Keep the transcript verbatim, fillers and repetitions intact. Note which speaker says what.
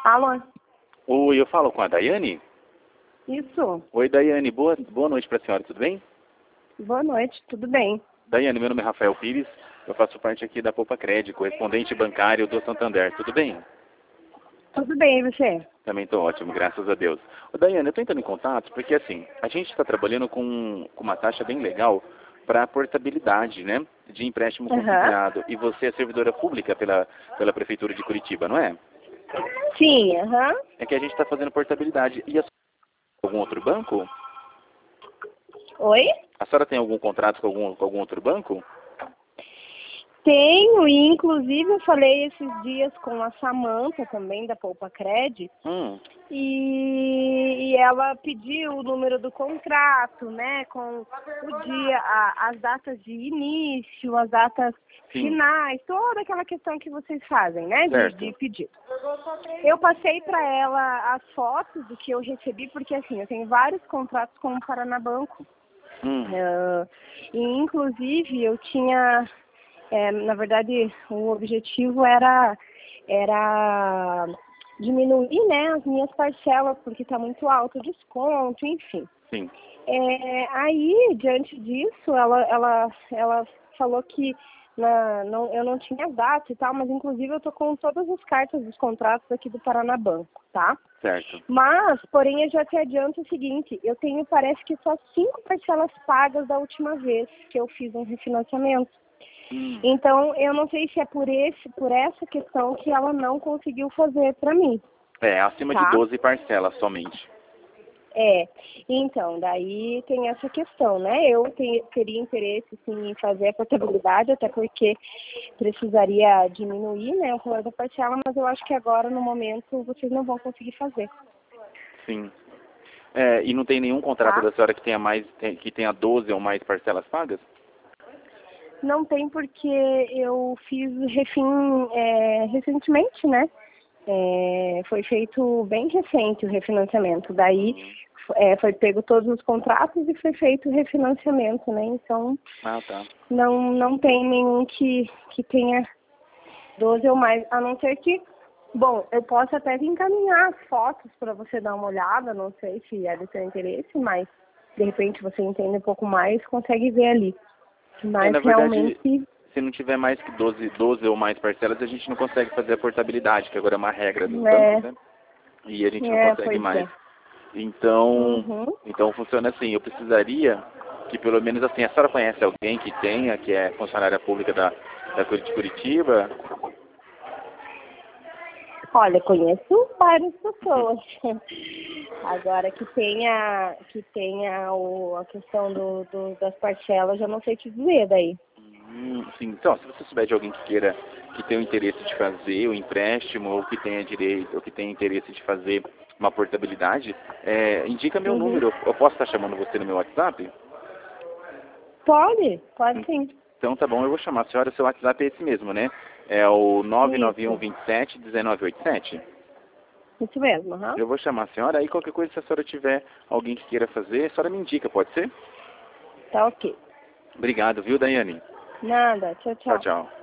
Speaker 1: Alô?
Speaker 2: Oi, eu falo com a Daiane?
Speaker 1: Isso.
Speaker 2: Oi, Daiane, boa, boa noite para a senhora, tudo bem?
Speaker 1: Boa noite, tudo bem?
Speaker 2: Daiane, meu nome é Rafael Pires, eu faço parte aqui da Poupa Cred, correspondente bancário do Santander, tudo bem?
Speaker 1: Tudo bem, e você?
Speaker 2: Também estou ótimo, graças a Deus. Ô, Daiane, eu estou entrando em contato porque, assim, a gente está trabalhando com, com uma taxa bem legal para portabilidade, né, de empréstimo
Speaker 1: Aham.
Speaker 2: consignado. E você é servidora pública pela, pela Prefeitura de Curitiba, não é?
Speaker 1: Sim, aham.
Speaker 2: É que a gente está fazendo portabilidade. E a senhora tem algum outro banco?
Speaker 1: Oi?
Speaker 2: A senhora tem algum contrato com algum, com algum outro banco?
Speaker 1: Tenho, e inclusive eu falei esses dias com a Samanta também, da Poupa Cred,
Speaker 2: Hum,
Speaker 1: e, e ela pediu o número do contrato, né, com o dia, a- as datas de início, as datas
Speaker 2: sim,
Speaker 1: finais, toda aquela questão que vocês fazem, né, de,
Speaker 2: certo.
Speaker 1: de pedido. Eu passei para ela as fotos do que eu recebi, porque assim, eu tenho vários contratos com o Paranabanco.
Speaker 2: Hum,
Speaker 1: Ah, e inclusive eu tinha, é, na verdade, o objetivo era, era diminuir, né, as minhas parcelas, porque está muito alto o desconto, enfim.
Speaker 2: sim,
Speaker 1: É, aí, diante disso, ela, ela, ela falou que na, não, eu não tinha data e tal, mas inclusive eu tô com todas as cartas dos contratos aqui do Paranabanco, tá?
Speaker 2: certo.
Speaker 1: Mas, porém, eu já te adianto o seguinte, eu tenho, parece que só cinco parcelas pagas da última vez que eu fiz um refinanciamento.
Speaker 2: Hum.
Speaker 1: Então, eu não sei se é por esse, por essa questão que ela não conseguiu fazer para mim,
Speaker 2: É, acima de
Speaker 1: tá?
Speaker 2: doze parcelas somente.
Speaker 1: É, então, daí tem essa questão, né? Eu tenho, teria interesse, sim, em fazer a portabilidade, até porque precisaria diminuir, né, o valor da parcela, mas eu acho que agora, no momento, vocês não vão conseguir fazer,
Speaker 2: Sim. É, e não tem nenhum contrato
Speaker 1: tá?
Speaker 2: da senhora que tenha mais, tem- que tenha doze ou mais parcelas pagas?
Speaker 1: Não tem porque eu fiz refin é, recentemente, né? É, foi feito bem recente o refinanciamento. Daí é, foi pego todos os contratos e foi feito o refinanciamento, né? Então
Speaker 2: Ah, tá.
Speaker 1: não, não tem nenhum que, que tenha doze ou mais, a não ser que, bom, eu posso até encaminhar as fotos para você dar uma olhada, não sei se é do seu interesse, mas de repente você entende um pouco mais, consegue ver ali.
Speaker 2: É,
Speaker 1: Mas
Speaker 2: na verdade,
Speaker 1: realmente,
Speaker 2: se não tiver mais que doze, doze ou mais parcelas, a gente não consegue fazer a portabilidade, que agora é uma regra dos bancos,
Speaker 1: é,
Speaker 2: né? E a gente não
Speaker 1: é,
Speaker 2: consegue
Speaker 1: pois
Speaker 2: mais.
Speaker 1: é.
Speaker 2: Então,
Speaker 1: Uhum.
Speaker 2: então funciona assim, eu precisaria que pelo menos assim, a senhora conhece alguém que tenha, que é funcionária pública da, da Curi- de Curitiba?
Speaker 1: Olha, conheço várias pessoas. Agora que tenha, que tenha o, a questão do, do, das parcelas, eu não sei te dizer daí.
Speaker 2: Hum, sim. Então, se você souber de alguém que queira, que tenha o interesse de fazer o empréstimo, ou que tenha direito, ou que tenha interesse de fazer uma portabilidade, é, indica meu
Speaker 1: Uhum.
Speaker 2: número. Eu posso estar chamando você no meu WhatsApp?
Speaker 1: Pode, pode sim.
Speaker 2: Então tá bom, eu vou chamar a senhora, seu WhatsApp é esse mesmo, né? É o nove nove um,
Speaker 1: Isso,
Speaker 2: dois sete, um nove oito sete.
Speaker 1: isso mesmo, aham.
Speaker 2: Eu vou chamar a senhora, aí qualquer coisa, se a senhora tiver alguém que queira fazer, a senhora me indica, pode ser?
Speaker 1: Tá ok.
Speaker 2: Obrigado, viu, Daiane?
Speaker 1: Nada, tchau,
Speaker 2: Tchau,
Speaker 1: tchau.
Speaker 2: tchau.